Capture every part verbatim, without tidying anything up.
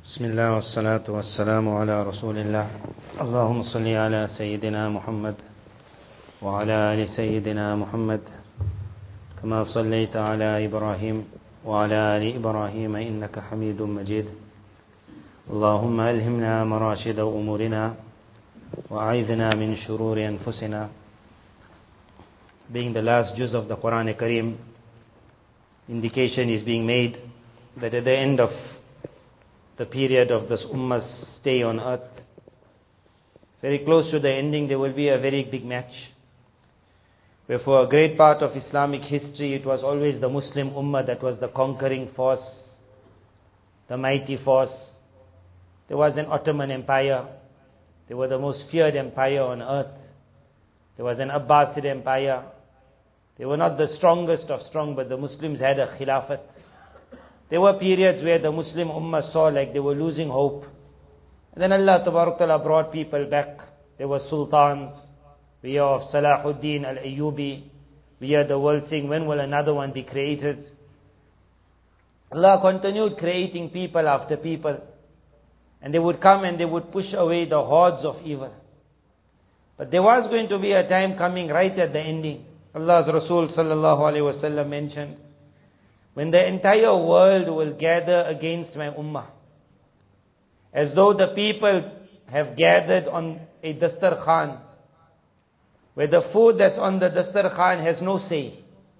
بسم الله والصلاة والسلام على رسول الله اللهم صل على سيدنا محمد وعلى آل سيدنا محمد كما صليت على إبراهيم وعلى آل إبراهيم إنك حميد مجيد اللهم ألهمنا مراشد أمورنا وأعذنا من شرور أنفسنا. Being the last juz of the Quran Kareem, indication is being made that at the end of the period of this ummah's stay on earth, very close to the ending, there will be a very big match. Where for a great part of Islamic history, it was always the Muslim ummah that was the conquering force, the mighty force. There was an Ottoman Empire. They were the most feared empire on earth. There was an Abbasid Empire. They were not the strongest of strong, but the Muslims had a khilafat. There were periods where the Muslim ummah saw like they were losing hope. And then Allah Tabarak Ta'ala brought people back. There were sultans. We hear of Salahuddin al-Ayyubi. We hear the world saying, when will another one be created? Allah continued creating people after people. And they would come and they would push away the hordes of evil. But there was going to be a time coming right at the ending. Allah's Rasul sallallahu alayhi wa sallam mentioned, when the entire world will gather against my ummah, as though the people have gathered on a dastarkhan, where the food that's on the dastarkhan has no say.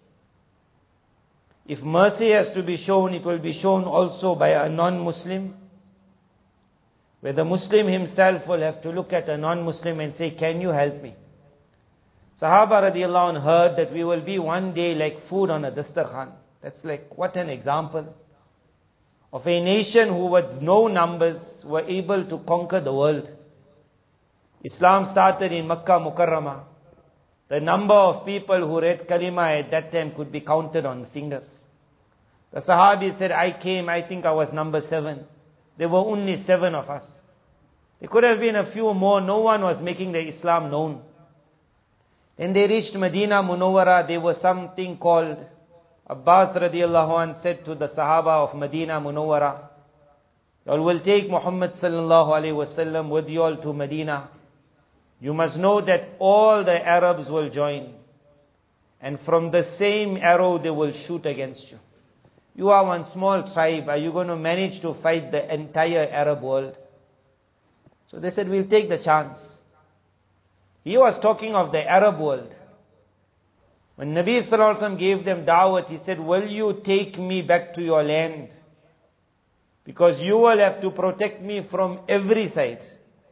If mercy has to be shown, it will be shown also by a non-Muslim, where the Muslim himself will have to look at a non-Muslim and say, can you help me? Sahaba radiallahu anh heard that we will be one day like food on a dastarkhan. That's like, what an example of a nation who with no numbers were able to conquer the world. Islam started in Makkah Mukarramah. The number of people who read Kalima at that time could be counted on fingers. The Sahabi said, I came, I think I was number seven. There were only seven of us. There could have been a few more. No one was making the Islam known. Then they reached Medina Munawwara. There was something called Abbas radiallahu anh said to the Sahaba of Medina Munawwara, you all will take Muhammad sallallahu alayhi wasallam with you all to Medina. You must know that all the Arabs will join. And from the same arrow they will shoot against you. You are one small tribe. Are you going to manage to fight the entire Arab world? So they said, we'll take the chance. He was talking of the Arab world. When Nabi Sallallahu Alaihi Wasallam gave them da'wat, he said, will you take me back to your land? Because you will have to protect me from every side.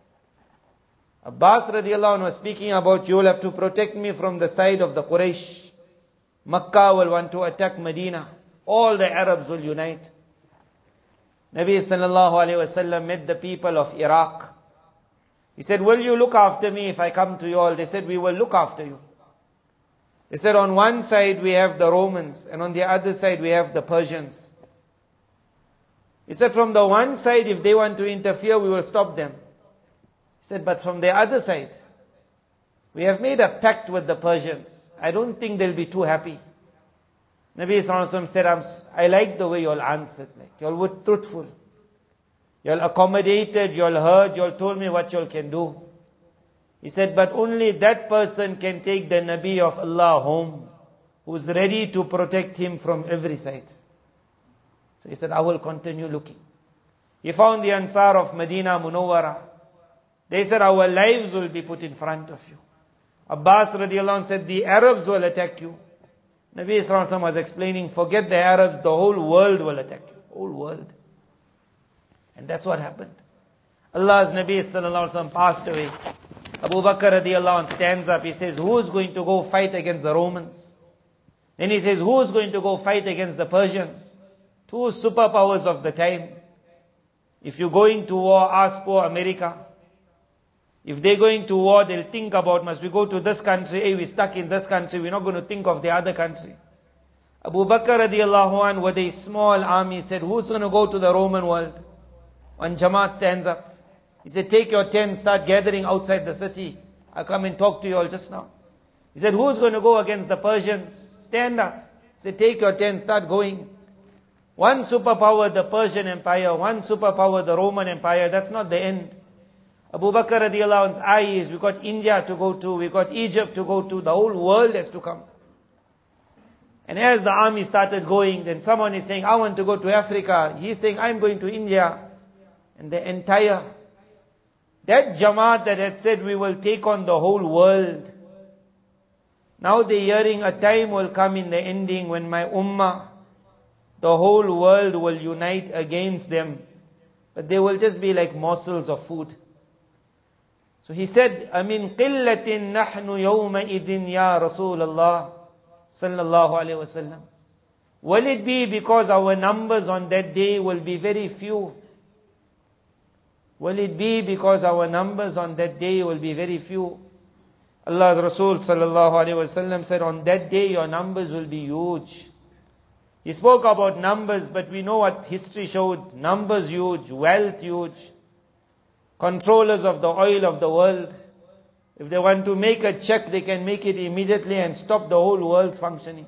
Abbas radiallahu anh was speaking about, you will have to protect me from the side of the Quraysh. Makkah will want to attack Medina. All the Arabs will unite. Nabi Sallallahu Alaihi Wasallam met the people of Iraq. He said, will you look after me if I come to you all? They said, we will look after you. They said, on one side we have the Romans, and on the other side we have the Persians. He said, from the one side, if they want to interfere, we will stop them. He said, but from the other side, we have made a pact with the Persians. I don't think they'll be too happy. Nabi Sallallahu Alaihi Wasallam said, I'm, I like the way you all answered. Like, you all were truthful. You all accommodated, you all heard, you all told me what you all can do. He said, but only that person can take the Nabi of Allah home, who's ready to protect him from every side. So he said, I will continue looking. He found the Ansar of Medina Munawwara. They said, our lives will be put in front of you. Abbas radiallahu anh said, the Arabs will attack you. Nabi Sallallahu Alaihi Wasallam was explaining, forget the Arabs, the whole world will attack you. Whole world. And that's what happened. Allah's Nabi Sallallahu Alaihi Wasallam passed away. Abu Bakr radiallahu anh stands up. He says, who's going to go fight against the Romans? Then he says, who's going to go fight against the Persians? Two superpowers of the time. If you're going to war, ask for America. If they're going to war, they'll think about, must we go to this country? Hey, we're stuck in this country. We're not going to think of the other country. Abu Bakr radiallahu anh with a small army said, who's going to go to the Roman world? One Jamaat stands up. He said, take your tent, start gathering outside the city. I'll come and talk to you all just now. He said, who's going to go against the Persians? Stand up. He said, take your tent, start going. One superpower, the Persian Empire, one superpower, the Roman Empire, that's not the end. Abu Bakr radiallahu anhu's eye is, we've got India to go to, we've got Egypt to go to, the whole world has to come. And as the army started going, then someone is saying, I want to go to Africa. He's saying, I'm going to India. And the entire, that Jamaat that had said we will take on the whole world, now they're hearing a time will come in the ending when my ummah, the whole world will unite against them. But they will just be like morsels of food. So he said, Amin qillatin nahnu yawma idin ya Rasulullah sallallahu alayhi wasallam. Will it be because our numbers on that day will be very few? Will it be because our numbers on that day will be very few? Allah's Rasul sallallahu alayhi wasallam said, on that day your numbers will be huge. He spoke about numbers, but we know what history showed. Numbers huge, wealth huge. Controllers of the oil of the world. If they want to make a check, they can make it immediately and stop the whole world functioning.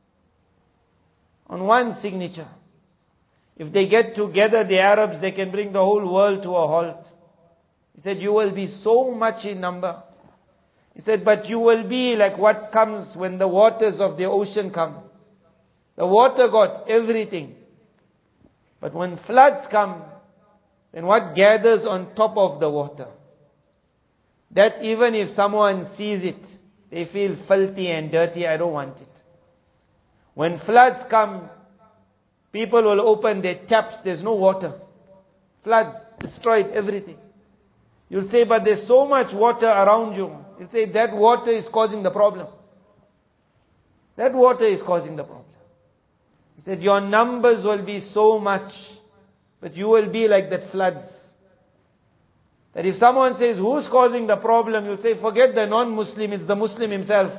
On one signature. If they get together, the Arabs, they can bring the whole world to a halt. He said, you will be so much in number. He said, but you will be like what comes when the waters of the ocean come. The water got everything. But when floods come, then what gathers on top of the water? That even if someone sees it, they feel filthy and dirty, I don't want it. When floods come, people will open their taps, there's no water. Floods destroyed everything. You'll say, but there's so much water around you. You'll say, that water is causing the problem. That water is causing the problem. He said, your numbers will be so much, but you will be like that floods. That if someone says, who's causing the problem? You'll say, forget the non-Muslim, it's the Muslim himself.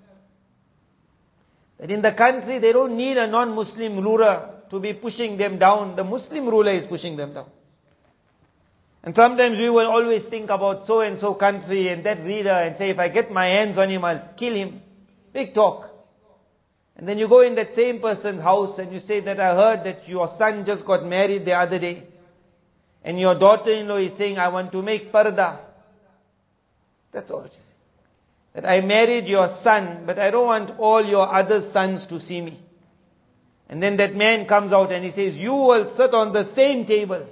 That in the country, they don't need a non-Muslim ruler to be pushing them down. The Muslim ruler is pushing them down. And sometimes we will always think about so-and-so country and that leader and say, if I get my hands on him, I'll kill him. Big talk. And then you go in that same person's house and you say that I heard that your son just got married the other day. And your daughter-in-law is saying, I want to make parda. That's all she said. That I married your son, but I don't want all your other sons to see me. And then that man comes out and he says, you will sit on the same table.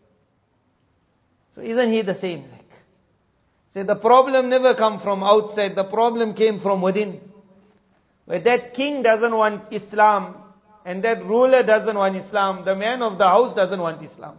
So isn't he the same? Like, say the problem never come from outside, the problem came from within. Where that king doesn't want Islam, and that ruler doesn't want Islam, the man of the house doesn't want Islam.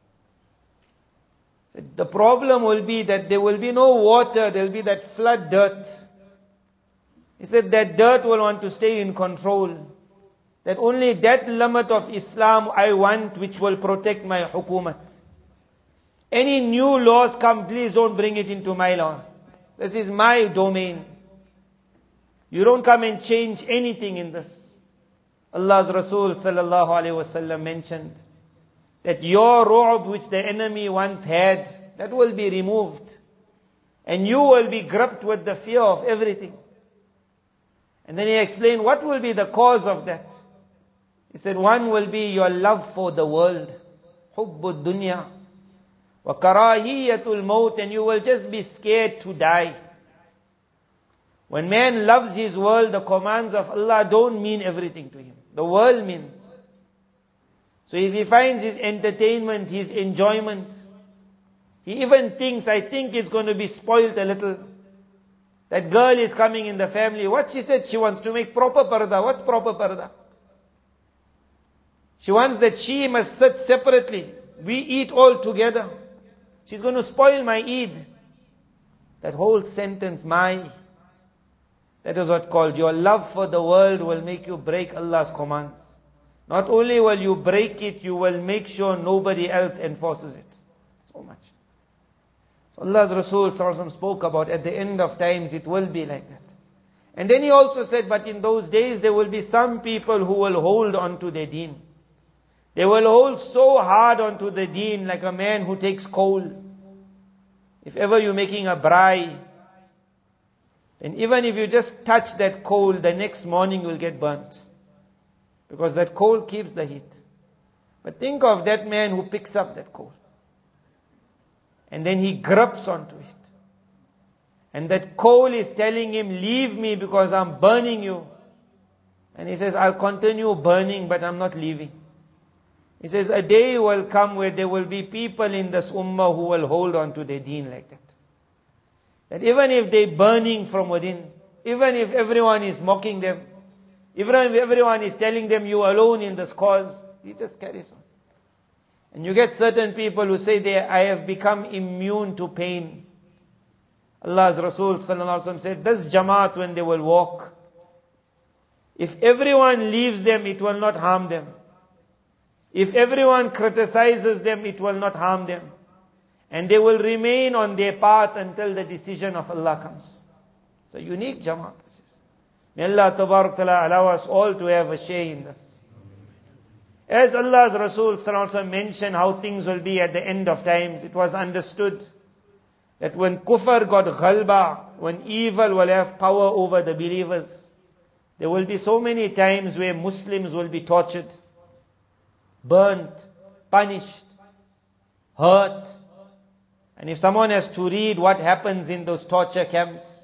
The problem will be that there will be no water, there will be that flood dirt. He said that dirt will want to stay in control. That only that limit of Islam I want which will protect my hukumat. Any new laws come, please don't bring it into my law. This is my domain. You don't come and change anything in this. Allah's Rasul sallallahu alaihi wasallam mentioned that your ru'b which the enemy once had, that will be removed. And you will be gripped with the fear of everything. And then he explained what will be the cause of that. He said one will be your love for the world. Hubbud dunya. Wa karahiyatul maut, and you will just be scared to die. When man loves his world, the commands of Allah don't mean everything to him. The world means. So if he finds his entertainment, his enjoyment, he even thinks, I think it's going to be spoiled a little. That girl is coming in the family. What she said, she wants to make proper parda. What's proper parda? She wants that she must sit separately. We eat all together. She's going to spoil my Eid. That whole sentence, my, that is what called your love for the world will make you break Allah's commands. Not only will you break it, you will make sure nobody else enforces it. So much. So Allah's Rasul sallallahu alaihi wasallam spoke about at the end of times it will be like that. And then he also said, but in those days there will be some people who will hold on to their deen. They will hold so hard onto the deen like a man who takes coal. If ever you're making a braai, and even if you just touch that coal, the next morning you will get burnt. Because that coal keeps the heat. But think of that man who picks up that coal. And then he grips onto it. And that coal is telling him, leave me because I'm burning you. And he says, I'll continue burning, but I'm not leaving. He says, a day will come where there will be people in this ummah who will hold on to their deen like that. That even if they're burning from within, even if everyone is mocking them, even if everyone is telling them you alone in this cause, he just carries on. And you get certain people who say, they, I have become immune to pain. Allah's Rasul sallallahu alaihi wasallam said, this Jamaat when they will walk, if everyone leaves them, it will not harm them. If everyone criticizes them, it will not harm them. And they will remain on their path until the decision of Allah comes. It's a unique Jamaat. May Allah Tabarak Ta'ala allow us all to have a share in this. As Allah's Rasul sallallahu alaihi wasallam mentioned how things will be at the end of times, it was understood that when kufr got ghalba, when evil will have power over the believers, there will be so many times where Muslims will be tortured, burnt, punished, hurt. And if someone has to read what happens in those torture camps,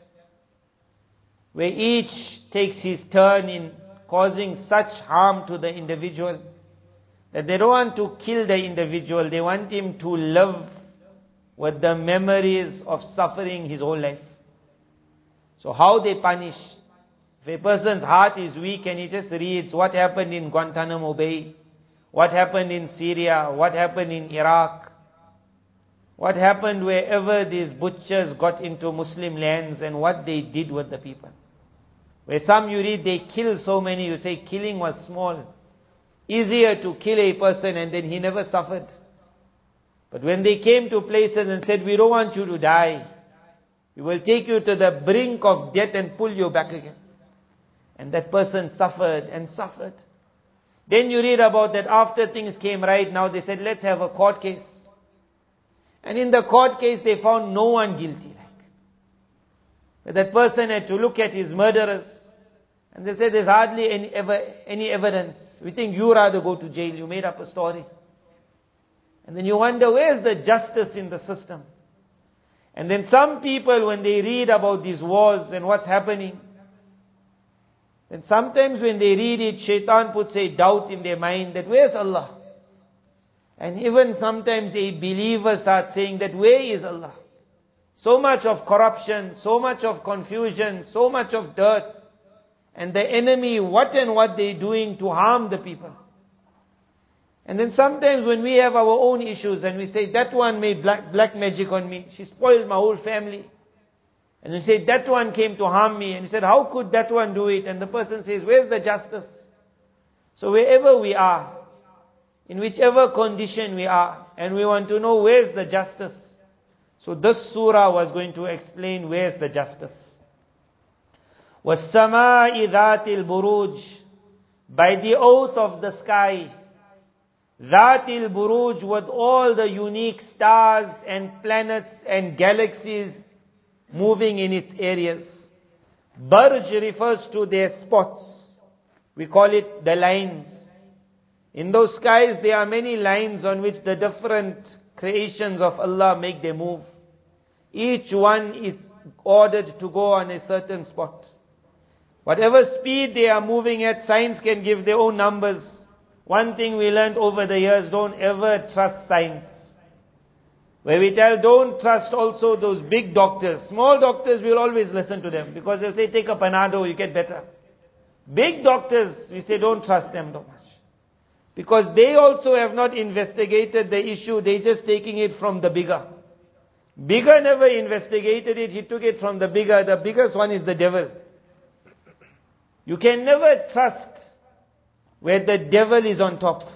where each takes his turn in causing such harm to the individual, that they don't want to kill the individual, they want him to live with the memories of suffering his whole life. So how they punish? If a person's heart is weak and he just reads what happened in Guantanamo Bay, what happened in Syria, what happened in Iraq, what happened wherever these butchers got into Muslim lands and what they did with the people. Where some you read they kill so many, you say killing was small. Easier to kill a person and then he never suffered. But when they came to places and said, we don't want you to die, we will take you to the brink of death and pull you back again. And that person suffered and suffered. Then you read about that after things came right, now they said, let's have a court case. And in the court case they found no one guilty. Like. But that person had to look at his murderers. And they said, there's hardly any, ever, any evidence. We think you rather go to jail, you made up a story. And then you wonder, where's the justice in the system? And then some people, when they read about these wars and what's happening, then sometimes when they read it, shaitan puts a doubt in their mind that where's Allah? And even sometimes a believer starts saying that where is Allah? So much of corruption, so much of confusion, so much of dirt. And the enemy, what and what they're doing to harm the people. And then sometimes when we have our own issues and we say, that one made black, black magic on me, she spoiled my whole family. And we say, that one came to harm me. And he said, how could that one do it? And the person says, where's the justice? So wherever we are, in whichever condition we are, and we want to know where's the justice. So this surah was going to explain where's the justice. وَالسَّمَاءِ ذَاتِ الْبُرُوجِ, by the oath of the sky, ذَاتِ الْبُرُوجِ, with all the unique stars and planets and galaxies moving in its areas. Burj refers to their spots. We call it the lines. In those skies there are many lines on which the different creations of Allah make their move. Each one is ordered to go on a certain spot. Whatever speed they are moving at, science can give their own numbers. One thing we learned over the years, don't ever trust science. Where we tell, don't trust also those big doctors. Small doctors, we'll always listen to them. Because they'll say, take a Panado, you get better. Big doctors, we say, don't trust them too much. Because they also have not investigated the issue, they're just taking it from the bigger. Bigger never investigated it, he took it from the bigger. The biggest one is the devil. You can never trust where the devil is on top.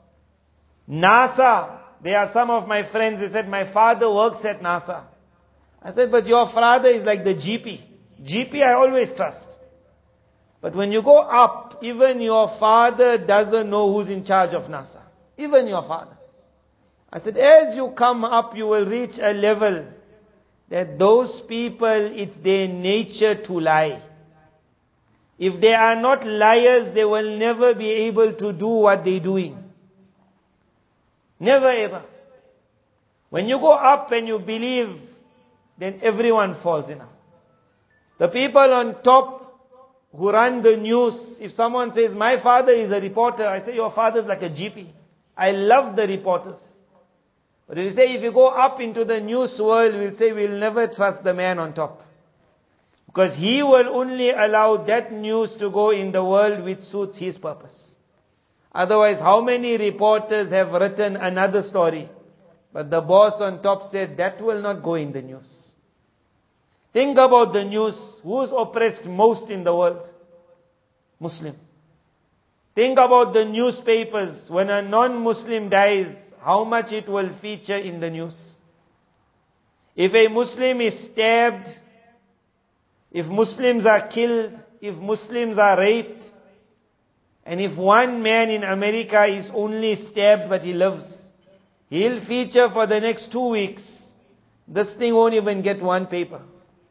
NASA, there are some of my friends, they said, my father works at NASA. I said, but your father is like the G P. G P I always trust. But when you go up, even your father doesn't know who's in charge of NASA. Even your father. I said, as you come up, you will reach a level that those people, it's their nature to lie. If they are not liars, they will never be able to do what they're doing. Never ever. When you go up and you believe, then everyone falls in. The people on top who run the news, if someone says, my father is a reporter, I say, your father is like a G P. I love the reporters. But if you say, if you go up into the news world, we'll say, we'll never trust the man on top. Because he will only allow that news to go in the world which suits his purpose. Otherwise, how many reporters have written another story? But the boss on top said, that will not go in the news. Think about the news. Who's oppressed most in the world? Muslim. Think about the newspapers. When a non-Muslim dies, how much it will feature in the news. If a Muslim is stabbed, if Muslims are killed, if Muslims are raped, and if one man in America is only stabbed but he lives, he'll feature for the next two weeks. This thing won't even get one paper.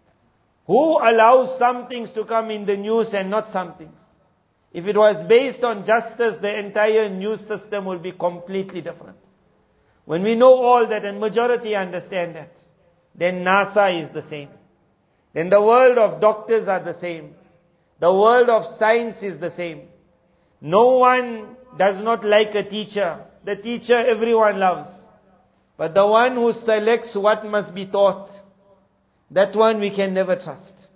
Who allows some things to come in the news and not some things? If it was based on justice, the entire news system would be completely different. When we know all that and majority understand that, then NASA is the same. Then the world of doctors are the same. The world of science is the same. No one does not like a teacher. The teacher everyone loves. But the one who selects what must be taught, that one we can never trust.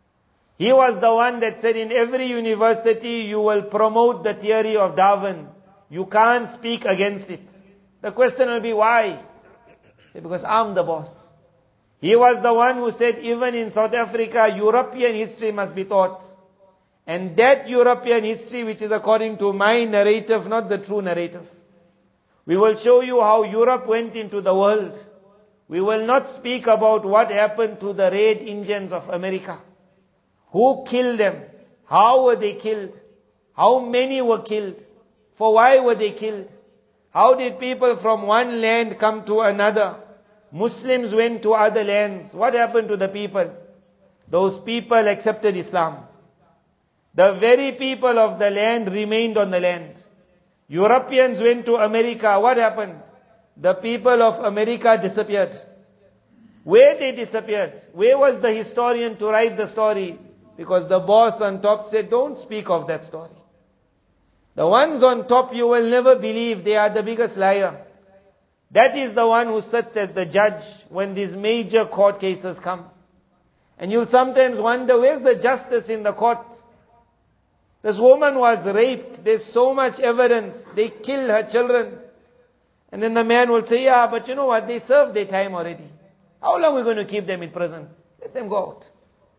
He was the one that said in every university you will promote the theory of Darwin. You can't speak against it. The question will be why? Because I'm the boss. He was the one who said even in South Africa, European history must be taught. And that European history, which is according to my narrative, not the true narrative. We will show you how Europe went into the world. We will not speak about what happened to the red Indians of America. Who killed them? How were they killed? How many were killed? For why were they killed? How did people from one land come to another? Muslims went to other lands. What happened to the people? Those people accepted Islam. The very people of the land remained on the land. Europeans went to America. What happened? The people of America disappeared. Where they disappeared? Where was the historian to write the story? Because the boss on top said, don't speak of that story. The ones on top you will never believe, they are the biggest liar. That is the one who sits as the judge when these major court cases come. And you'll sometimes wonder, where's the justice in the court? This woman was raped. There's so much evidence. They killed her children. And then the man will say, yeah, but you know what? They served their time already. How long are we going to keep them in prison? Let them go out.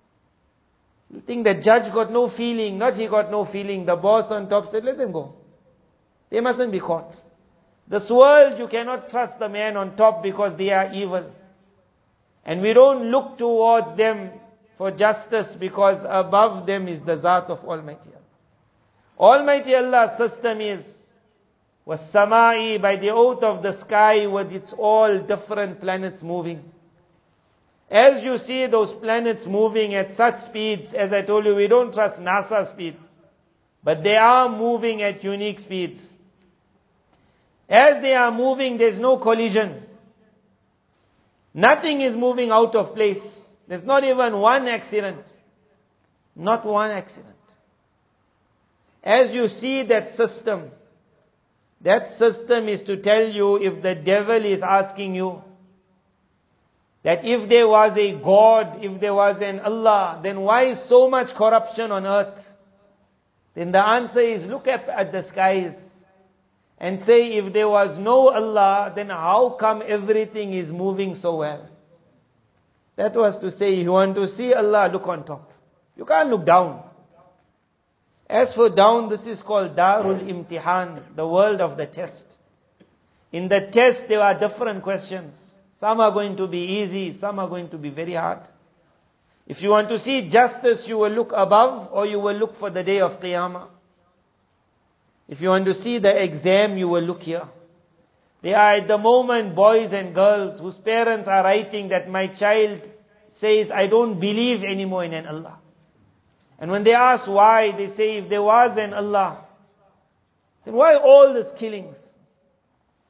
You think the judge got no feeling? Not he got no feeling. The boss on top said, let them go. They mustn't be caught. This world, you cannot trust the man on top because they are evil. And we don't look towards them for justice because above them is the Zat of Almighty Allah. Almighty Allah's system is was samai, by the oath of the sky with its all different planets moving. As you see those planets moving at such speeds, as I told you, we don't trust NASA speeds. But they are moving at unique speeds. As they are moving, there's no collision. Nothing is moving out of place. There's not even one accident. Not one accident. As you see that system, that system is to tell you if the devil is asking you, that if there was a God, if there was an Allah, then why is so much corruption on earth? Then the answer is look up at the skies and say if there was no Allah, then how come everything is moving so well? That was to say, you want to see Allah, look on top. You can't look down. As for down, this is called Darul Imtihan, the world of the test. In the test, there are different questions. Some are going to be easy, some are going to be very hard. If you want to see justice, you will look above or you will look for the day of Qiyamah. If you want to see the exam, you will look here. There are at the moment boys and girls whose parents are writing that my child says, I don't believe anymore in an Allah. And when they ask why, they say if there was an Allah, then why all these killings?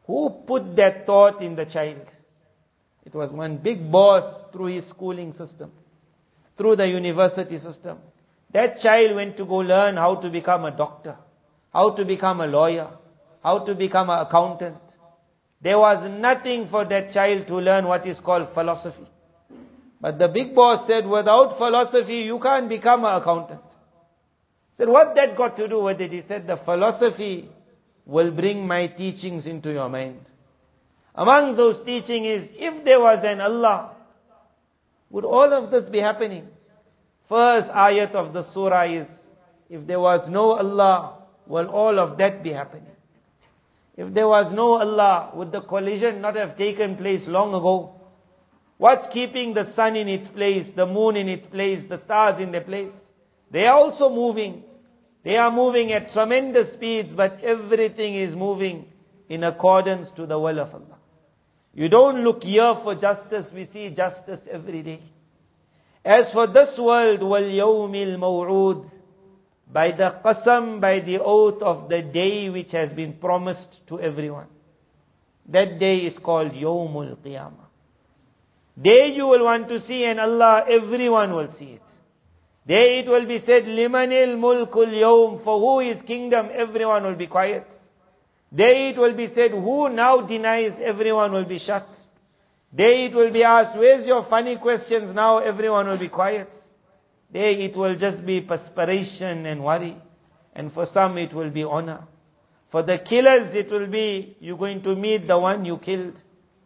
Who put that thought in the child? It was one big boss through his schooling system, through the university system. That child went to go learn how to become a doctor, how to become a lawyer, how to become an accountant. There was nothing for that child to learn what is called philosophy. But the big boss said, without philosophy, you can't become an accountant. He said, what that got to do with it? He said, the philosophy will bring my teachings into your mind. Among those teachings is, if there was an Allah, would all of this be happening? First ayat of the surah is, if there was no Allah, will all of that be happening? If there was no Allah, would the collision not have taken place long ago? What's keeping the sun in its place, the moon in its place, the stars in their place? They are also moving. They are moving at tremendous speeds, but everything is moving in accordance to the will of Allah. You don't look here for justice, we see justice every day. As for this world, وَالْيَوْمِ الْمَوْعُودِ, by the qasam, by the oath of the day which has been promised to everyone. That day is called Yawmul Qiyamah. There you will want to see, and Allah, everyone will see it. There it will be said, Limanil mulkul yawm, for who is kingdom, everyone will be quiet. There it will be said, who now denies, everyone will be shut. There it will be asked, where's your funny questions, now everyone will be quiet. There it will just be perspiration and worry. And for some it will be honor. For the killers it will be, you're going to meet the one you killed.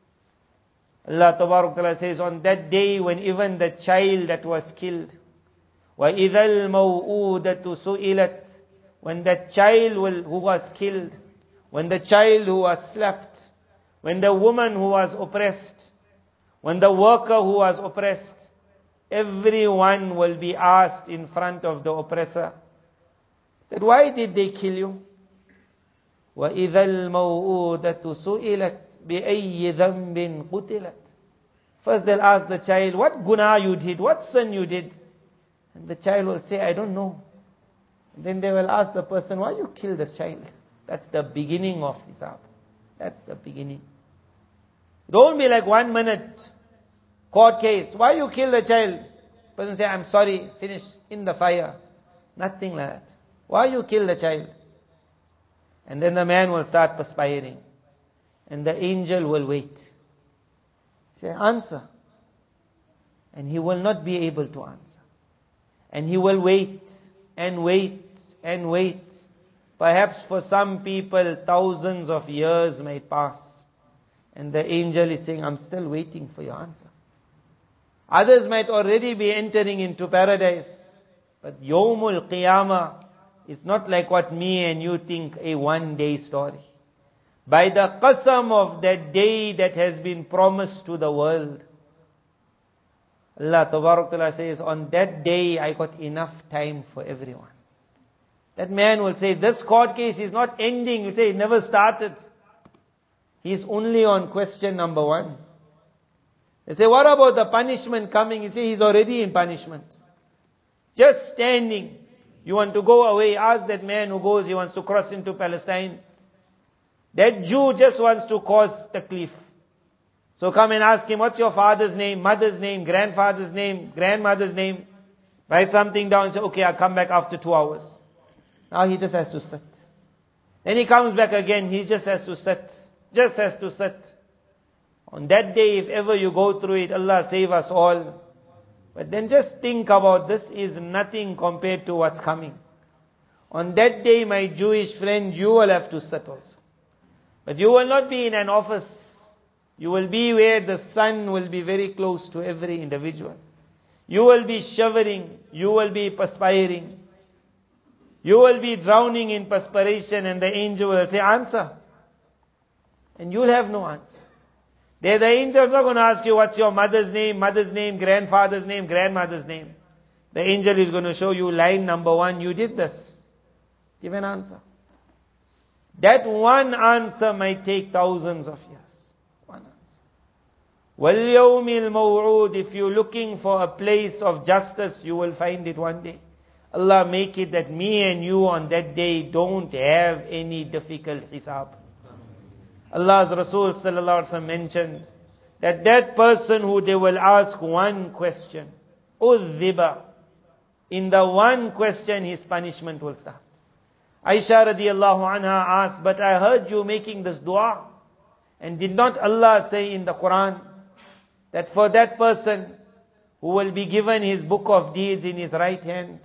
Allah Tabarak Ta'ala says, on that day when even the child that was killed, وَإِذَا الْمَوْءُودَةُ سُئِلَتْ, when that child will, who was killed, when the child who was slapped, when the woman who was oppressed, when the worker who was oppressed, everyone will be asked in front of the oppressor, that why did they kill you? وَإِذَا الْمَوْءُودَةُ سُئِلَتْ بِأَيِّ ذَنْبٍ قُتِلَتْ. First they'll ask the child, what guna you did, what sin you did? And the child will say, I don't know. And then they will ask the person, why you killed this child? That's the beginning of Hisab. That's the beginning. Don't be like one minute, court case, why you kill the child? Person say, I'm sorry, finish, in the fire. Nothing like that. Why you kill the child? And then the man will start perspiring. And the angel will wait. Say, answer. And he will not be able to answer. And he will wait, and wait, and wait. Perhaps for some people, thousands of years may pass. And the angel is saying, I'm still waiting for your answer. Others might already be entering into paradise. But Yawmul Qiyamah is not like what me and you think, a one day story. By the qasam of that day that has been promised to the world, Allah Tabarak Ta'ala says, on that day I got enough time for everyone. That man will say, this court case is not ending. You say, it never started. He's only on question number one. They say, what about the punishment coming? You say, he's already in punishment. Just standing. You want to go away. Ask that man who goes, he wants to cross into Palestine. That Jew just wants to cause taklif. So come and ask him, what's your father's name, mother's name, grandfather's name, grandmother's name? Write something down and say, okay, I'll come back after two hours. Now he just has to sit. Then he comes back again, he just has to sit. Just has to sit. On that day, if ever you go through it, Allah save us all. But then just think about, this is nothing compared to what's coming. On that day, my Jewish friend, you will have to sit also. But you will not be in an office. You will be where the sun will be very close to every individual. You will be shivering. You will be perspiring. You will be drowning in perspiration, and the angel will say, answer. And you will have no answer. There the angels are going to ask you, what's your mother's name, mother's name, grandfather's name, grandmother's name. The angel is going to show you line number one, you did this. Give an answer. That one answer might take thousands of years. One answer. وَالْيَوْمِ الْمَوْعُودِ, if you're looking for a place of justice, you will find it one day. Allah make it that me and you on that day don't have any difficult hisab. Allah's Rasul sallallahu alaihi wasallam mentioned that that person who they will ask one question, udhiba, in the one question his punishment will start. Aisha radiallahu anha asked, but I heard you making this dua, and did not Allah say in the Quran that for that person who will be given his book of deeds in his right hand,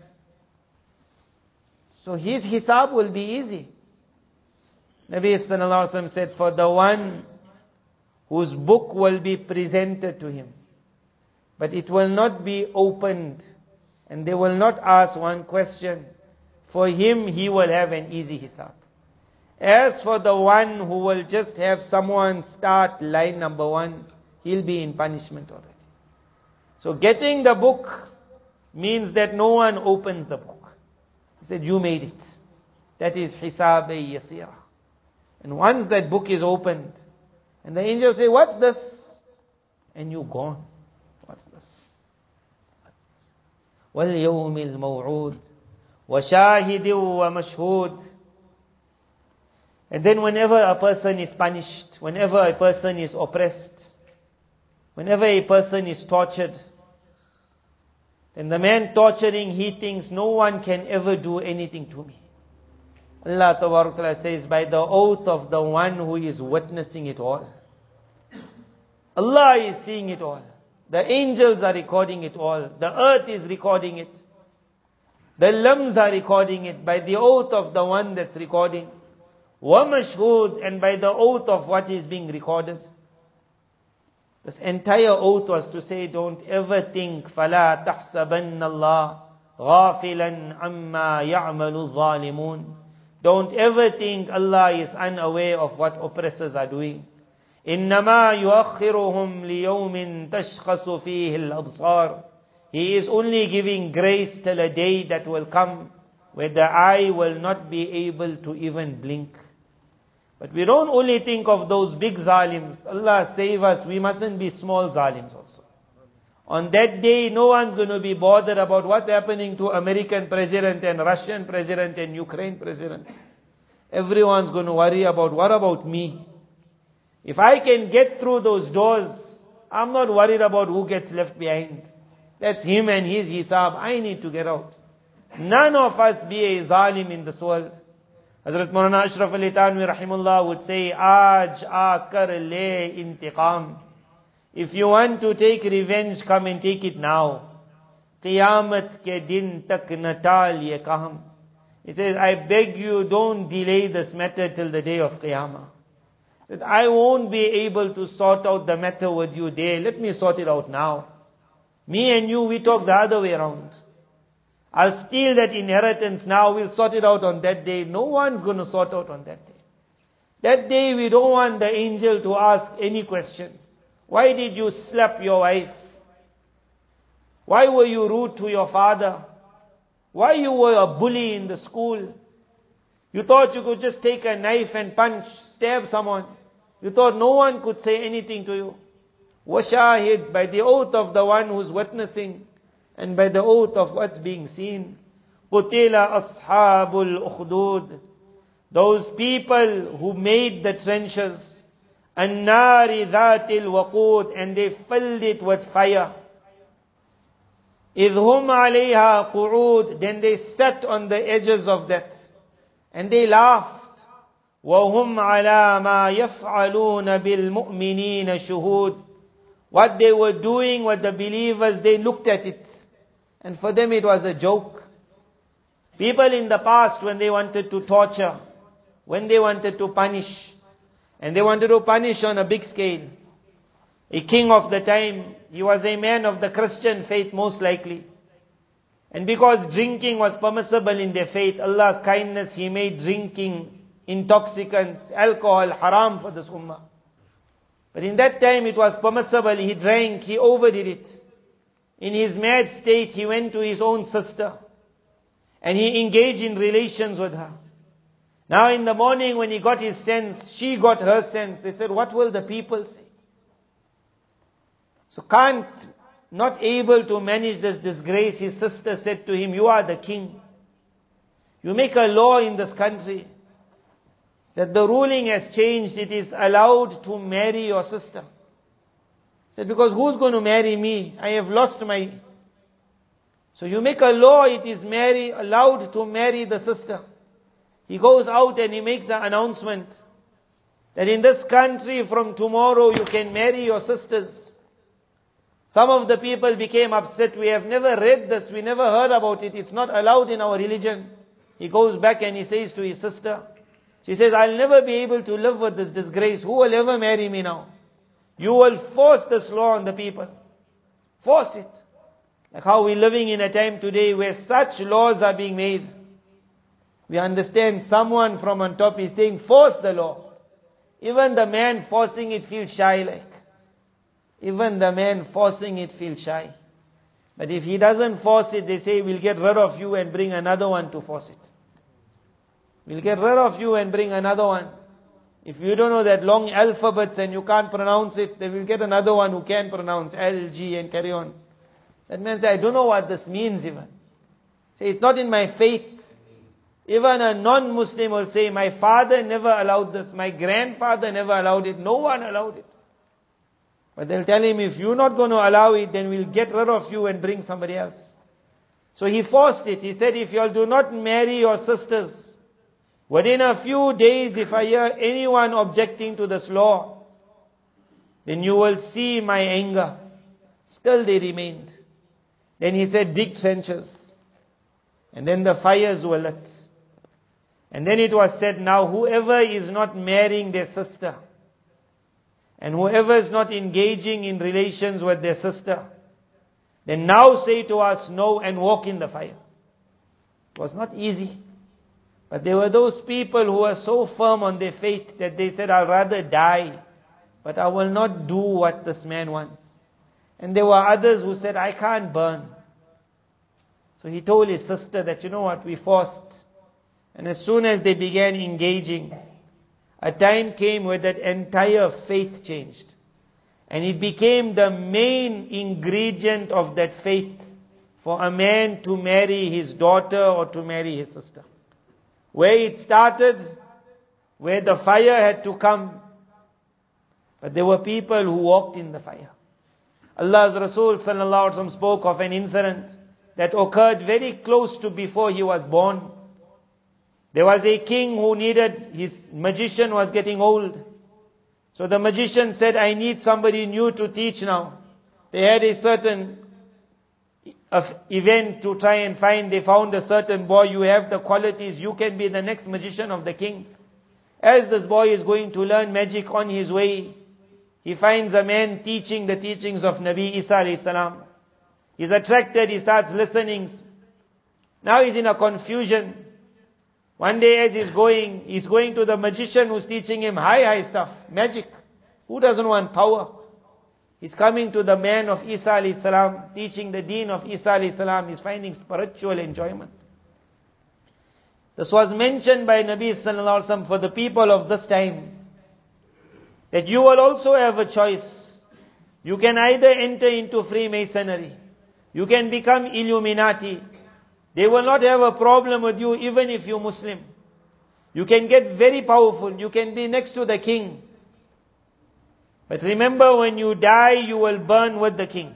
so his hisab will be easy. Nabi sallallahu alaihi wasallam said, for the one whose book will be presented to him, but it will not be opened, and they will not ask one question, for him he will have an easy hisab. As for the one who will just have someone start line number one, he'll be in punishment already. So getting the book means that no one opens the book. He said, you made it. That is hisab-e yasira. And once that book is opened, and the angel say, what's this? And you gone. What's this? وَالْيَوْمِ الْمَوْعُودِ وَشَاهِدٍ وَمَشْهُودٍ. And then whenever a person is punished, whenever a person is oppressed, whenever a person is tortured, then the man torturing, he thinks, no one can ever do anything to me. Allah Ta'ala says, by the oath of the one who is witnessing it all. Allah is seeing it all. The angels are recording it all. The earth is recording it. The limbs are recording it by the oath of the one that's recording. وَمَشْهُودٍ, and by the oath of what is being recorded. This entire oath was to say, don't ever think, فَلَا تَحْسَبَنَّ اللَّهَ غَافِلًا عَمَّا يَعْمَلُ الظَّالِمُونَ. Don't ever think Allah is unaware of what oppressors are doing. إِنَّمَا يُؤَخِّرُهُمْ لِيَوْمٍ تَشْخَصُ فِيهِ الْأَبْصَارِ. He is only giving grace till a day that will come where the eye will not be able to even blink. But we don't only think of those big zalims. Allah save us, we mustn't be small zalims also. On that day, no one's going to be bothered about what's happening to American president and Russian president and Ukraine president. Everyone's going to worry about, what about me? If I can get through those doors, I'm not worried about who gets left behind. That's him and his hisab. I need to get out. None of us be a zalim in this world. Hazrat Maulana Ashraf Ali Thanwi rahimullah would say, Aaj aakar le intiqam. If you want to take revenge, come and take it now. Qiyamat ke din tak natal ye kaham. He says, I beg you, don't delay this matter till the day of Qiyamah. He said, I won't be able to sort out the matter with you there. Let me sort it out now. Me and you, we talk the other way around. I'll steal that inheritance now, we'll sort it out on that day. No one's going to sort out on that day. That day we don't want the angel to ask any question. Why did you slap your wife? Why were you rude to your father? Why you were a bully in the school? You thought you could just take a knife and punch, stab someone. You thought no one could say anything to you. Washahid, by the oath of the one who's witnessing, and by the oath of what's being seen. Qutila ashabul ukhdud. Those people who made the trenches. An-nari dhatil waqud. And they filled it with fire. Idhum alayha qu'ud. Then they sat on the edges of that. And they laughed. وَهُمْ عَلَى مَا يَفْعَلُونَ بِالْمُؤْمِنِينَ شُهُودٌ. What they were doing with the believers, they looked at it. And for them it was a joke. People in the past, when they wanted to torture, when they wanted to punish, and they wanted to punish on a big scale. A king of the time, he was a man of the Christian faith most likely. And because drinking was permissible in their faith, Allah's kindness, He made drinking, intoxicants, alcohol haram for this ummah. But in that time it was permissible, he drank, he overdid it. In his mad state, he went to his own sister. And he engaged in relations with her. Now in the morning when he got his sense, she got her sense. They said, what will the people say? So can't, not able to manage this disgrace, his sister said to him, you are the king. You make a law in this country. that the ruling has changed. It is allowed to marry your sister. He said, because who's going to marry me? I have lost my... So you make a law, it is marry, allowed to marry the sister. He goes out and he makes an announcement that in this country from tomorrow you can marry your sisters. Some of the people became upset. We have never read this. We never heard about it. It's not allowed in our religion. He goes back and he says to his sister, she says, I'll never be able to live with this disgrace. Who will ever marry me now? You will force this law on the people. Force it. Like how we're living in a time today where such laws are being made. We understand someone from on top is saying, force the law. Even the man forcing it feels shy like. Even the man forcing it feels shy. But if he doesn't force it, they say, we'll get rid of you and bring another one to force it. We'll get rid of you and bring another one. If you don't know that long alphabets and you can't pronounce it, then we'll get another one who can pronounce L, G and carry on. That man says, I don't know what this means even. Say, it's not in my faith. Even a non-Muslim will say, my father never allowed this, my grandfather never allowed it, no one allowed it. But they'll tell him, if you're not going to allow it, then we'll get rid of you and bring somebody else. So he forced it. He said, if you all do not marry your sisters, within a few days, if I hear anyone objecting to this law, then you will see my anger. Still they remained. Then he said, dig trenches. And then the fires were lit. And then it was said, now whoever is not marrying their sister, and whoever is not engaging in relations with their sister, then now say to us no and walk in the fire. It was not easy. But there were those people who were so firm on their faith that they said, I'll rather die, but I will not do what this man wants. And there were others who said, I can't burn. So he told his sister that, you know what, we forced. And as soon as they began engaging, a time came where that entire faith changed. And it became the main ingredient of that faith for a man to marry his daughter or to marry his sister. Where it started, where the fire had to come, but there were people who walked in the fire. Allah's Rasul sallallahu alaihi wasallam spoke of an incident that occurred very close to before he was born. There was a king who needed, his magician was getting old. So the magician said, I need somebody new to teach now. They had a certain event to try and find. They found a certain boy, you have the qualities, you can be the next magician of the king. As this boy is going to learn magic on his way, he finds a man teaching the teachings of Nabi Isa alayhi salam. He's attracted, he starts listening. Now he's in a confusion. One day as he's going, he's going to the magician who's teaching him high, high stuff, magic. Who doesn't want power? He's coming to the man of Isa alayhi salam, teaching the deen of Isa alayhi salam. He's finding spiritual enjoyment. This was mentioned by Nabi sallallahu alaihi wasallam for the people of this time, that you will also have a choice. You can either enter into Freemasonry, you can become Illuminati. They will not have a problem with you even if you're Muslim. You can get very powerful, you can be next to the king. But remember, when you die, you will burn with the king.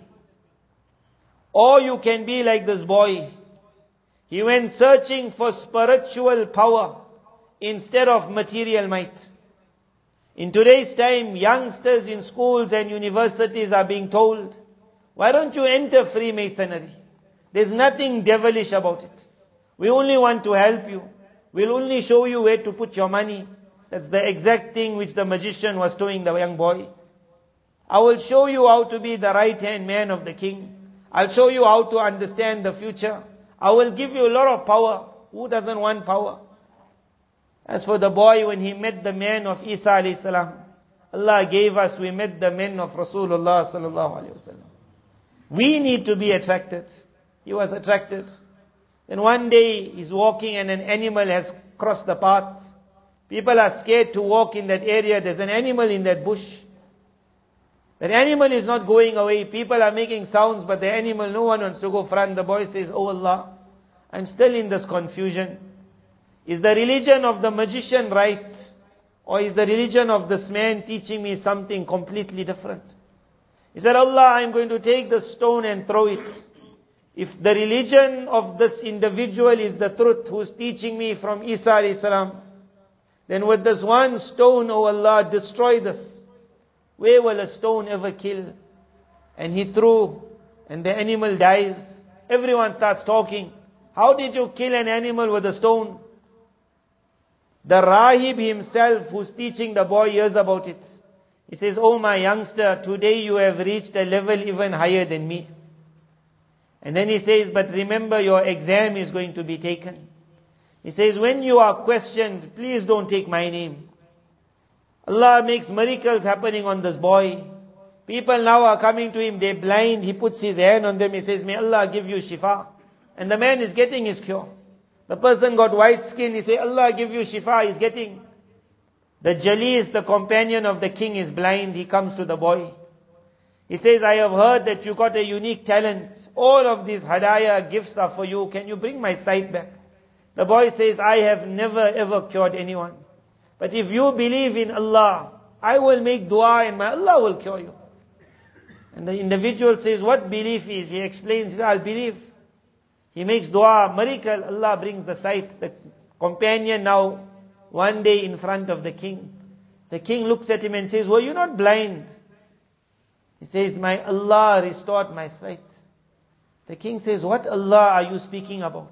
Or you can be like this boy. He went searching for spiritual power instead of material might. In today's time, youngsters in schools and universities are being told, why don't you enter Freemasonry? There's nothing devilish about it. We only want to help you. We'll only show you where to put your money. That's the exact thing which the magician was telling the young boy. I will show you how to be the right-hand man of the king. I'll show you how to understand the future. I will give you a lot of power. Who doesn't want power? As for the boy, when he met the man of Isa alayhi salam, Allah gave us, we met the men of Rasulullah sallallahu alayhi wasallam. We need to be attracted. He was attracted. Then one day he's walking and an animal has crossed the path. People are scared to walk in that area. There's an animal in that bush. That animal is not going away. People are making sounds, but the animal, no one wants to go front. The boy says, oh Allah, I'm still in this confusion. Is the religion of the magician right? Or is the religion of this man teaching me something completely different? He said, Allah, I'm going to take the stone and throw it. If the religion of this individual is the truth, who's teaching me from Isa alayhi salam, then with this one stone, O Allah, destroy this. Where will a stone ever kill? And he threw, and the animal dies. Everyone starts talking. How did you kill an animal with a stone? The Rahib himself, who's teaching the boy, hears about it. He says, oh my youngster, today you have reached a level even higher than me. And then he says, but remember your exam is going to be taken. He says, when you are questioned, please don't take my name. Allah makes miracles happening on this boy. People now are coming to him, they're blind. He puts his hand on them, he says, may Allah give you shifa. And the man is getting his cure. The person got white skin, he says, Allah give you shifa, he's getting. The Jalis, the companion of the king, is blind. He comes to the boy. He says, I have heard that you got a unique talent. All of these hadaya gifts are for you. Can you bring my sight back? The boy says, I have never ever cured anyone. But if you believe in Allah, I will make dua and my Allah will cure you. And the individual says, what belief is? He explains, he says, I'll believe. He makes dua, miracle, Allah brings the sight. The companion now, one day in front of the king. The king looks at him and says, were you not blind? He says, my Allah restored my sight. The king says, what Allah are you speaking about?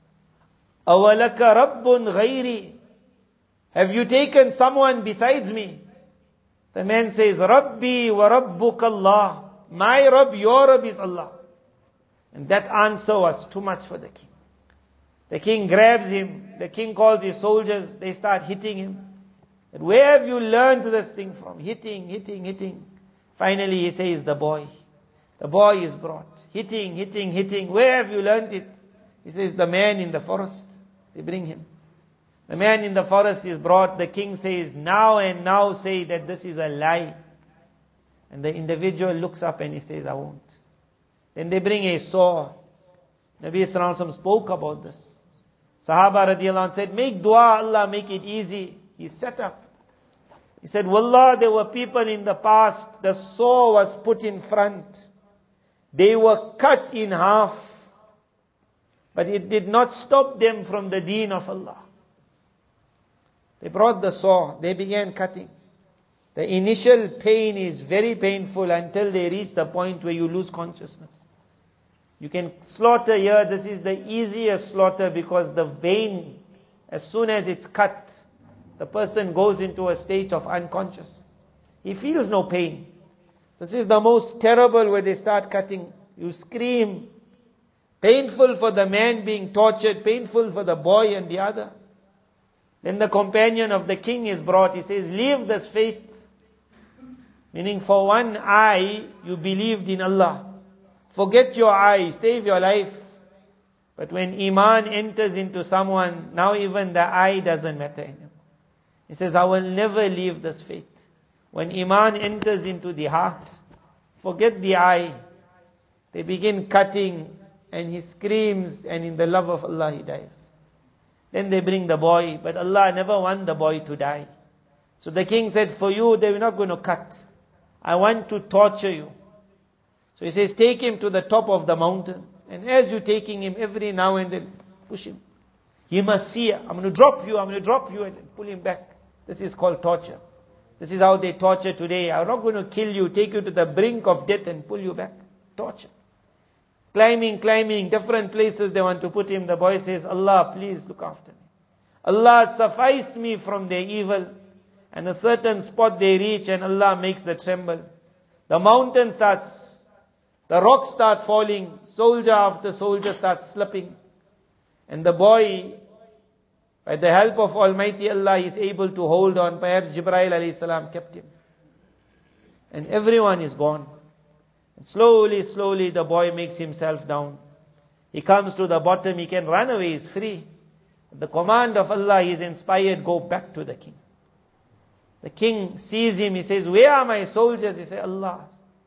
أَوَلَكَ رَبٌّ غَيْرِي? Have you taken someone besides me? The man says, Rabbi wa Rabbuka Allah. My Rabb, your Rabb is Allah. And that answer was too much for the king. The king grabs him. The king calls his soldiers. They start hitting him. But where have you learned this thing from? Hitting, hitting, hitting. Finally he says, the boy. The boy is brought. Hitting, hitting, hitting. Where have you learned it? He says, the man in the forest. They bring him. The man in the forest is brought. The king says, now and now say that this is a lie. And the individual looks up and he says, I won't. Then they bring a saw. Nabi Sallallahu Alaihi Wasallam spoke about this. Sahaba radiallahu anhu said, make dua, Allah, make it easy. He set up. He said, Wallah, there were people in the past, the saw was put in front. They were cut in half. But it did not stop them from the deen of Allah. They brought the saw, they began cutting. The initial pain is very painful until they reach the point where you lose consciousness. You can slaughter here, this is the easiest slaughter because the vein, as soon as it's cut, the person goes into a state of unconscious. He feels no pain. This is the most terrible where they start cutting. You scream. Painful for the man being tortured, painful for the boy and the other. Then the companion of the king is brought. He says, leave this faith. Meaning for one eye, you believed in Allah. Forget your eye, save your life. But when Iman enters into someone, now even the eye doesn't matter anymore. He says, I will never leave this faith. When Iman enters into the heart, forget the eye. They begin cutting and he screams and in the love of Allah he dies. Then they bring the boy, but Allah never want the boy to die. So the king said, for you, they were not going to cut. I want to torture you. So he says, take him to the top of the mountain. And as you're taking him, every now and then, push him. He must see, I'm going to drop you, I'm going to drop you, and pull him back. This is called torture. This is how they torture today. I'm not going to kill you, take you to the brink of death and pull you back. Torture. Climbing, climbing, different places they want to put him. The boy says, Allah, please look after me. Allah, suffice me from their evil. And a certain spot they reach and Allah makes the tremble. The mountain starts, the rocks start falling, soldier after soldier starts slipping. And the boy, by the help of Almighty Allah, is able to hold on. Perhaps Jibreel alayhi salam kept him. And everyone is gone. And slowly, slowly the boy makes himself down. He comes to the bottom, he can run away, he's free. The command of Allah, he is inspired, go back to the king. The king sees him, he says, where are my soldiers? He says, Allah.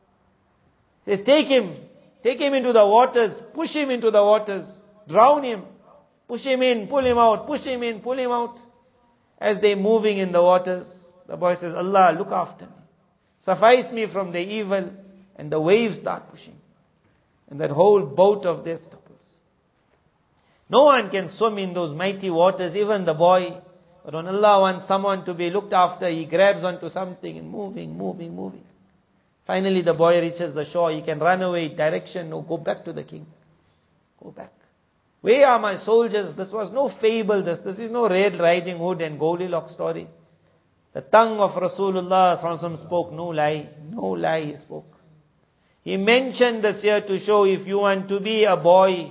He says, take him, take him into the waters, push him into the waters, drown him, push him in, pull him out, push him in, pull him out. As they're moving in the waters, the boy says, Allah, look after me. Suffice me from the evil. And the waves start pushing. And that whole boat of theirs topples. No one can swim in those mighty waters, even the boy. But when Allah wants someone to be looked after, He grabs onto something and moving, moving, moving. Finally the boy reaches the shore. He can run away, direction, no, go back to the king. Go back. Where are my soldiers? This was no fable, this. This is no Red Riding Hood and Goldilocks story. The tongue of Rasulullah sallallahu alaihi wasallam spoke no lie. No lie he spoke. He mentioned this here to show if you want to be a boy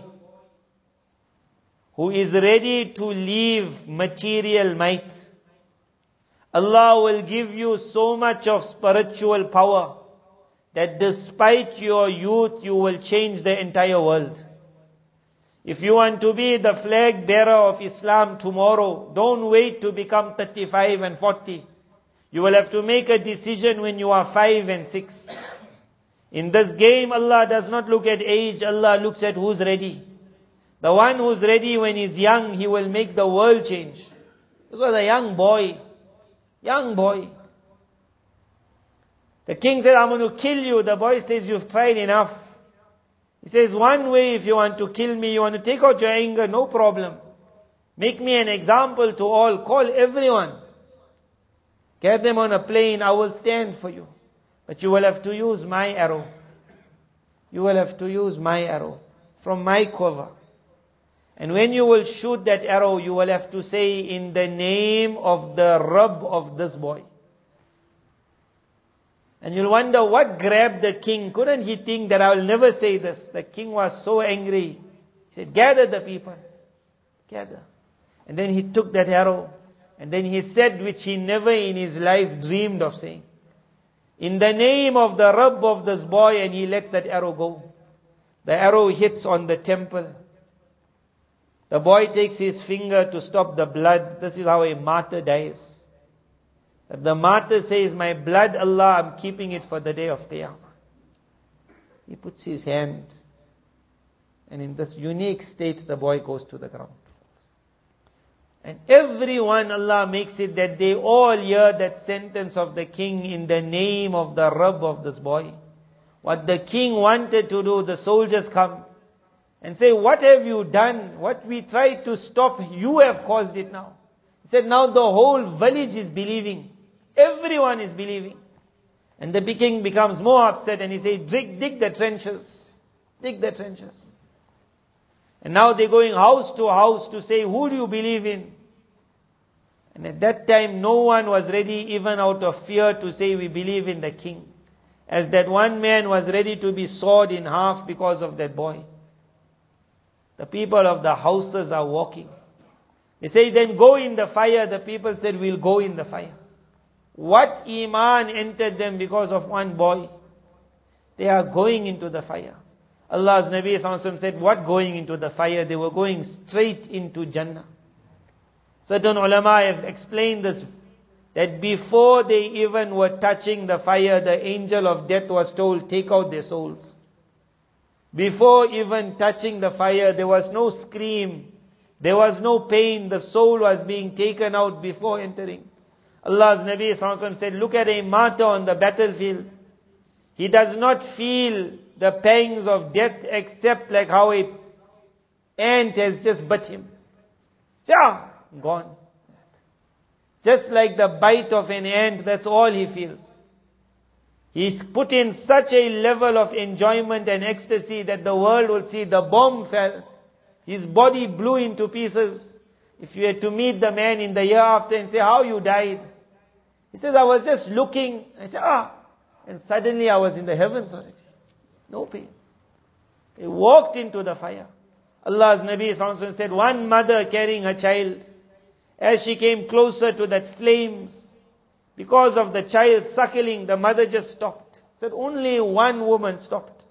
who is ready to leave material might, Allah will give you so much of spiritual power that despite your youth you will change the entire world. If you want to be the flag bearer of Islam tomorrow, don't wait to become thirty-five and forty. You will have to make a decision when you are five and six. In this game, Allah does not look at age, Allah looks at who's ready. The one who's ready when he's young, he will make the world change. This was a young boy. Young boy. The king said, I'm going to kill you. The boy says, you've tried enough. He says, one way if you want to kill me, you want to take out your anger, no problem. Make me an example to all. Call everyone. Get them on a plane, I will stand for you. But you will have to use my arrow. You will have to use my arrow from my quiver. And when you will shoot that arrow, you will have to say, in the name of the Rabb of this boy. And you'll wonder what grabbed the king. Couldn't he think that I will never say this? The king was so angry. He said, gather the people. Gather. And then he took that arrow. And then he said, which he never in his life dreamed of saying. In the name of the Rabb of this boy, and he lets that arrow go. The arrow hits on the temple. The boy takes his finger to stop the blood. This is how a martyr dies. The martyr says, my blood, Allah, I'm keeping it for the day of Qiyamah. He puts his hand, and in this unique state, the boy goes to the ground. And everyone, Allah makes it that they all hear that sentence of the king in the name of the Rabb of this boy. What the king wanted to do, the soldiers come and say, what have you done? What we tried to stop, you have caused it now. He said, now the whole village is believing. Everyone is believing. And the king becomes more upset and he says, dig, dig the trenches. Dig the trenches. And now they're going house to house to say, who do you believe in? And at that time, no one was ready, even out of fear, to say, we believe in the king. As that one man was ready to be sawed in half because of that boy. The people of the houses are walking. They say, then go in the fire. The people said, we'll go in the fire. What iman entered them because of one boy? They are going into the fire. Allah's Nabi sallallahu alaihi wasallam said, what going into the fire? They were going straight into Jannah. Certain ulama have explained this, that before they even were touching the fire, the angel of death was told, take out their souls. Before even touching the fire, there was no scream, there was no pain, the soul was being taken out before entering. Allah's Nabi sallallahu alaihi wasallam said, look at a martyr on the battlefield. He does not feel the pangs of death except like how a ant has just bit him. Yeah, gone. Just like the bite of an ant, that's all he feels. He's put in such a level of enjoyment and ecstasy that the world will see the bomb fell. His body blew into pieces. If you had to meet the man in the year after and say, how you died? He says, I was just looking. I said, ah. And suddenly I was in the heavens already. No pain. He walked into the fire. Allah's Nabi sallallahu alaihi wasallam said, one mother carrying her child, as she came closer to that flames, because of the child suckling, the mother just stopped. Said only one woman stopped.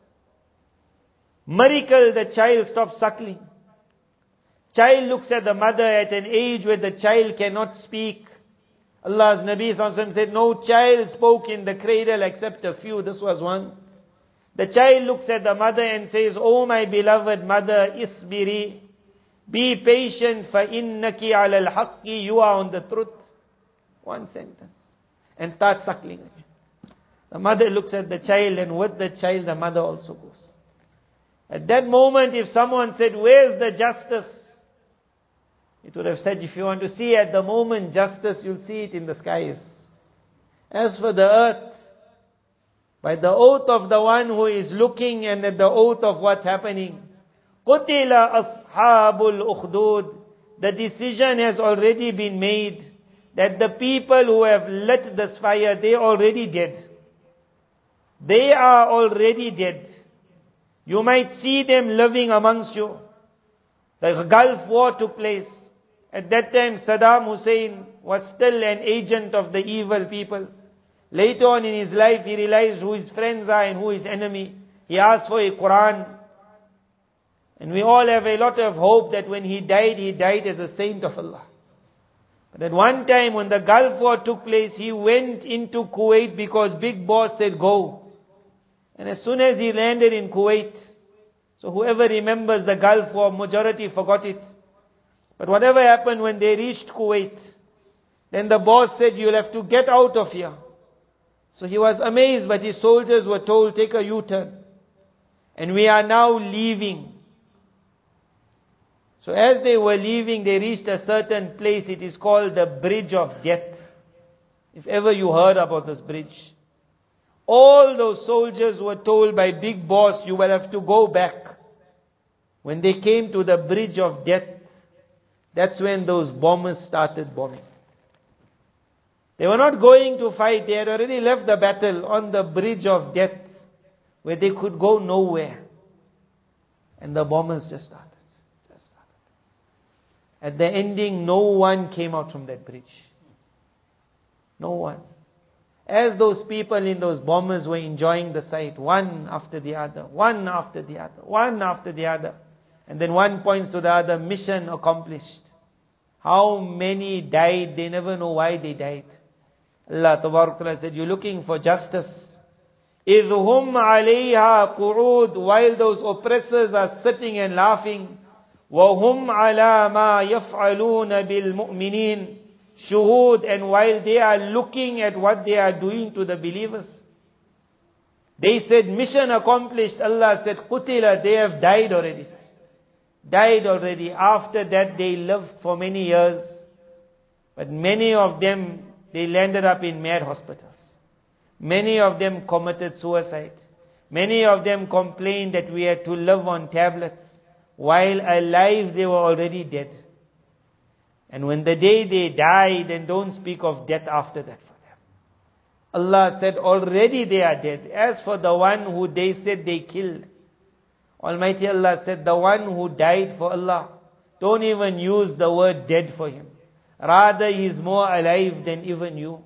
Miracle, the child stopped suckling. Child looks at the mother at an age where the child cannot speak. Allah's Nabi sallallahu alaihi wasallam said, no child spoke in the cradle except a few. This was one. The child looks at the mother and says, oh my beloved mother, isbiri. Be patient, فَإِنَّكِ عَلَى الْحَقِّ, you are on the truth. One sentence. And start suckling again. The mother looks at the child, and with the child the mother also goes. At that moment, if someone said, where's the justice? It would have said, if you want to see at the moment justice, you'll see it in the skies. As for the earth, by the oath of the one who is looking and at the oath of what's happening, قُتِلَ أَصْحَابُ الْأُخْدُودِ, the decision has already been made that the people who have lit this fire, they are already dead. They are already dead. You might see them living amongst you. The Gulf War took place. At that time, Saddam Hussein was still an agent of the evil people. Later on in his life, he realized who his friends are and who his enemy. He asked for a Quran. And we all have a lot of hope that when he died, he died as a saint of Allah. But at one time when the Gulf War took place, he went into Kuwait because Big Boss said go. And as soon as he landed in Kuwait, so whoever remembers the Gulf War, majority forgot it. But whatever happened when they reached Kuwait, then the boss said, you'll have to get out of here. So he was amazed, but his soldiers were told, take a U-turn. And we are now leaving. So as they were leaving, they reached a certain place. It is called the Bridge of Death. If ever you heard about this bridge. All those soldiers were told by Big Boss, you will have to go back. When they came to the Bridge of Death, that's when those bombers started bombing. They were not going to fight. They had already left the battle on the Bridge of Death, where they could go nowhere. And the bombers just started. Just started. At the ending, no one came out from that bridge. No one. As those people in those bombers were enjoying the sight, one after the other, one after the other, one after the other. And then one points to the other, mission accomplished. How many died? They never know why they died. Allah Ta'ala said, you're looking for justice. إِذْ هُمْ عَلَيْهَا قُعُودٌ, while those oppressors are sitting and laughing. وَهُمْ عَلَى مَا يَفْعَلُونَ بِالْمُؤْمِنِينَ shuhud, and while they are looking at what they are doing to the believers. They said, mission accomplished. Allah said, qutila, they have died already. Died already. After that they lived for many years. But many of them, they landed up in mad hospitals. Many of them committed suicide. Many of them complained that we had to live on tablets. While alive, they were already dead. And when the day they die, then don't speak of death after that for them. Allah said, already they are dead. As for the one who they said they killed, Almighty Allah said, the one who died for Allah, don't even use the word dead for him. Rather, he is more alive than even you.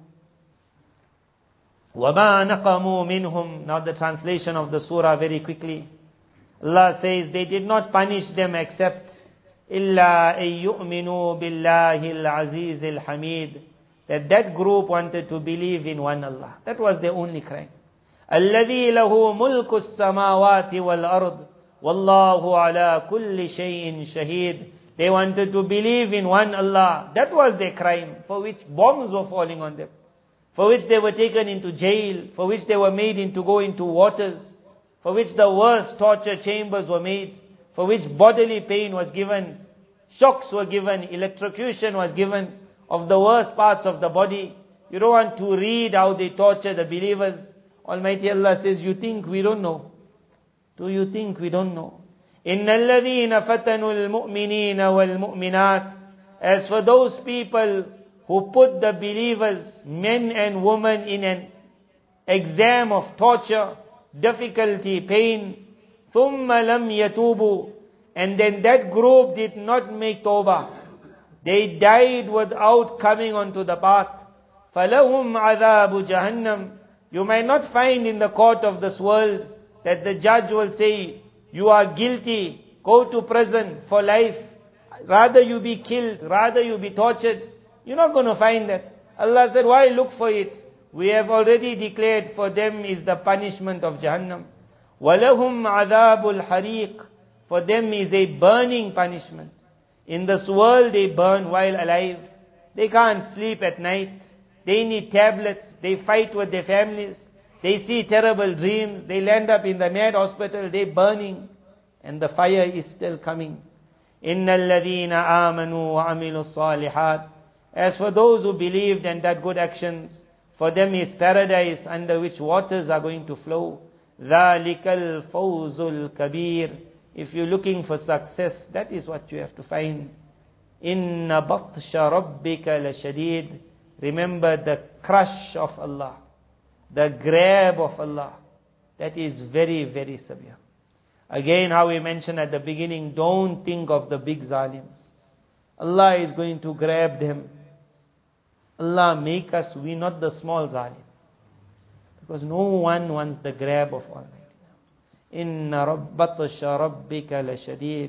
وَمَا نَقَمُوا مِنْهُمْ. Now the translation of the surah very quickly. Allah says, they did not punish them except إِلَّا أَن يُؤْمِنُوا بِاللَّهِ الْعَزِيزِ الْحَمِيدِ, that that group wanted to believe in one Allah. That was their only crime. الَّذِي لَهُ مُلْكُ السَّمَاوَاتِ وَالْأَرْضِ وَاللَّهُ عَلَى كُلِّ شَيْءٍ شَهِيدٌ. They wanted to believe in one Allah. That was their crime, for which bombs were falling on them, for which they were taken into jail, for which they were made into go into waters, for which the worst torture chambers were made, for which bodily pain was given, shocks were given, electrocution was given of the worst parts of the body. You don't want to read how they torture the believers. Almighty Allah says, you think we don't know? Do you think we don't know? إِنَّ الَّذِينَ فَتَنُوا الْمُؤْمِنِينَ وَالْمُؤْمِنَاتِ. As for those people who put the believers, men and women, in an exam of torture, difficulty, pain, ثُمَّ لَمْ يَتُوبُوا, and then that group did not make tawbah. They died without coming onto the path. فَلَهُمْ عَذَابُ جَهَنَّمْ. You might not find in the court of this world that the judge will say, you are guilty, go to prison for life. Rather you be killed, rather you be tortured. You're not going to find that. Allah said, why look for it? We have already declared for them is the punishment of Jahannam. وَلَهُمْ عَذَابُ الْحَرِيقِ. For them is a burning punishment. In this world they burn while alive. They can't sleep at night. They need tablets. They fight with their families. They see terrible dreams. They land up in the mad hospital. They're burning. And the fire is still coming. إِنَّ الَّذِينَ آمَنُوا وَعَمِلُوا الصَّالِحَاتِ. As for those who believed and did good actions, for them is paradise under which waters are going to flow. ذَلِكَ الْفَوْزُ الْكَبِيرُ. If you're looking for success, that is what you have to find. إِنَّ بَطْشَ رَبِّكَ لَشَدِيدٌ. Remember the crush of Allah, the grab of Allah. That is very, very severe. Again, how we mentioned at the beginning, don't think of the big zalims. Allah is going to grab them. Allah make us, we not the small zalim. Because no one wants the grab of Almighty. Inna rabbatasha rabbika lashadid.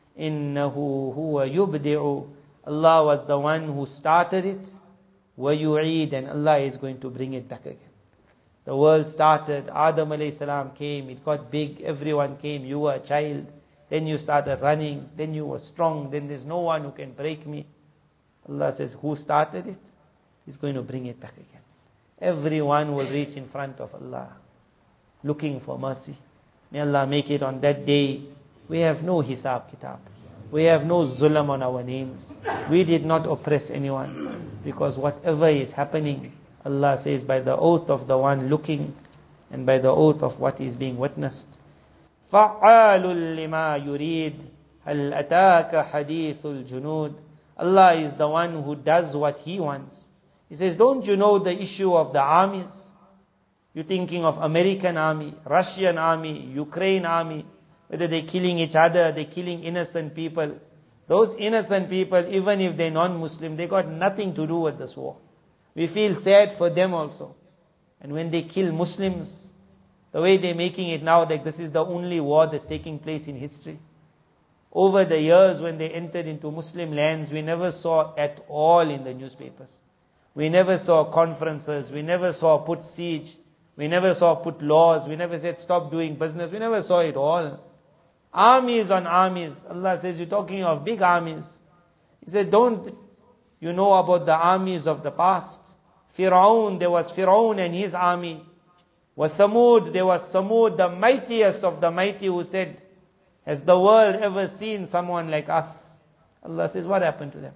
Innahu huwa yubdi'u. Allah was the one who started it. Wa yu'eed, and Allah is going to bring it back again. The world started, Adam alayhi salam came, it got big, everyone came, you were a child. Then you started running, then you were strong, then there's no one who can break me. Allah says, who started it? He's going to bring it back again. Everyone will reach in front of Allah, looking for mercy. May Allah make it on that day. We have no hisab kitab. We have no zulm on our names. We did not oppress anyone. Because whatever is happening, Allah says, by the oath of the one looking, and by the oath of what is being witnessed. فَعَّالٌ لِمَا يُرِيدُ هَلْ أَتَاكَ حَدِيثُ الْجُنُودِ. Allah is the one who does what He wants. He says, don't you know the issue of the armies? You're thinking of American army, Russian army, Ukraine army, whether they're killing each other, they're killing innocent people. Those innocent people, even if they're non-Muslim, they got nothing to do with this war. We feel sad for them also. And when they kill Muslims, the way they're making it now, like this is the only war that's taking place in history. Over the years when they entered into Muslim lands, we never saw at all in the newspapers. We never saw conferences. We never saw put siege. We never saw put laws. We never said stop doing business. We never saw it all. Armies on armies. Allah says, you're talking of big armies. He said, don't you know about the armies of the past? Fir'aun, there was Fir'aun and his army. With Thamud, there was Thamud, the mightiest of the mighty, who said, has the world ever seen someone like us? Allah says, what happened to them?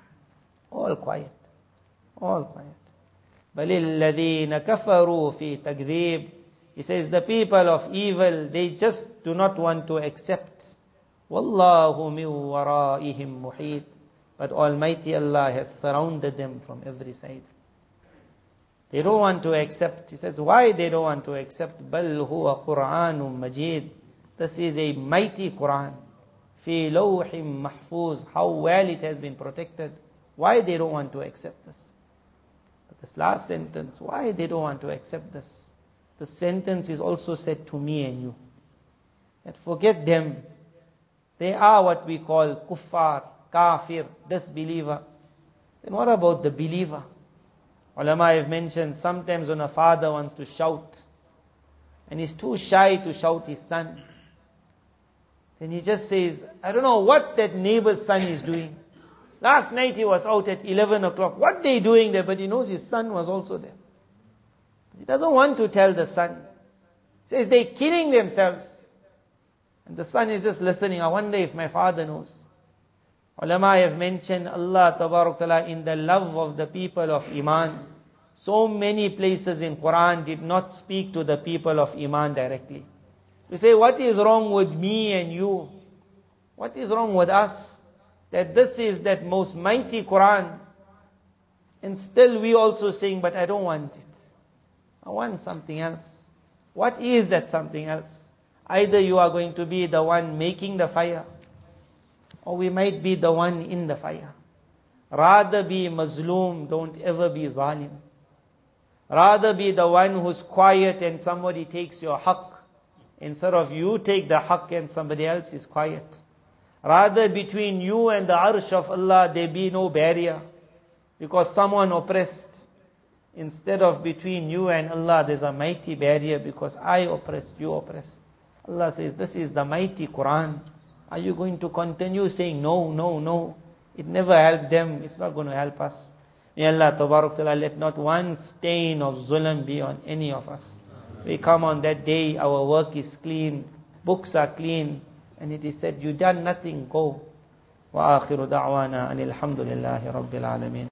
All quiet. All quiet. بَلِ الَّذِينَ كَفَرُوا فِي تَكْذِيبٍ. He says, the people of evil, they just do not want to accept. وَاللَّهُ مِنْ وَرَائِهِمْ مُحِيطٌ. But Almighty Allah has surrounded them from every side. They don't want to accept. He says, why they don't want to accept? بَلْ هُوَ قُرْآنٌ مَجِيدٌ. This is a mighty Quran. فِي لَوْحٍ مَحْفُوظٍ. How well it has been protected. Why they don't want to accept this? But this last sentence, why they don't want to accept this? The sentence is also said to me and you. That forget them. They are what we call kuffar, kafir, disbeliever. Then what about the believer? Ulama have mentioned sometimes when a father wants to shout and he's too shy to shout his son, then he just says, I don't know what that neighbor's son is doing. Last night he was out at eleven o'clock. What they doing there? But he knows his son was also there. He doesn't want to tell the son. He says they're killing themselves. And the son is just listening. I wonder if my father knows. Ulama have mentioned Allah Tabarak Ta'ala in the love of the people of Iman. So many places in Quran did not speak to the people of Iman directly. You say, what is wrong with me and you? What is wrong with us? That this is that most mighty Quran. And still we also saying, but I don't want it. I want something else. What is that something else? Either you are going to be the one making the fire, or we might be the one in the fire. Rather be mazloom, don't ever be zalim. Rather be the one who's quiet and somebody takes your haqq, instead of you take the haqq and somebody else is quiet. Rather between you and the arsh of Allah there be no barrier, because someone oppressed. Instead of between you and Allah there's a mighty barrier, because I oppressed, you oppressed. Allah says, this is the mighty Quran. Are you going to continue saying no, no, no? It never helped them. It's not going to help us. May Allah Tabarak Ta'ala let not one stain of zulm be on any of us. We come on that day, our work is clean, books are clean, and it is said, you done nothing, go. Wa akhiru da'wana anil hamdulillahi rabbil alameen.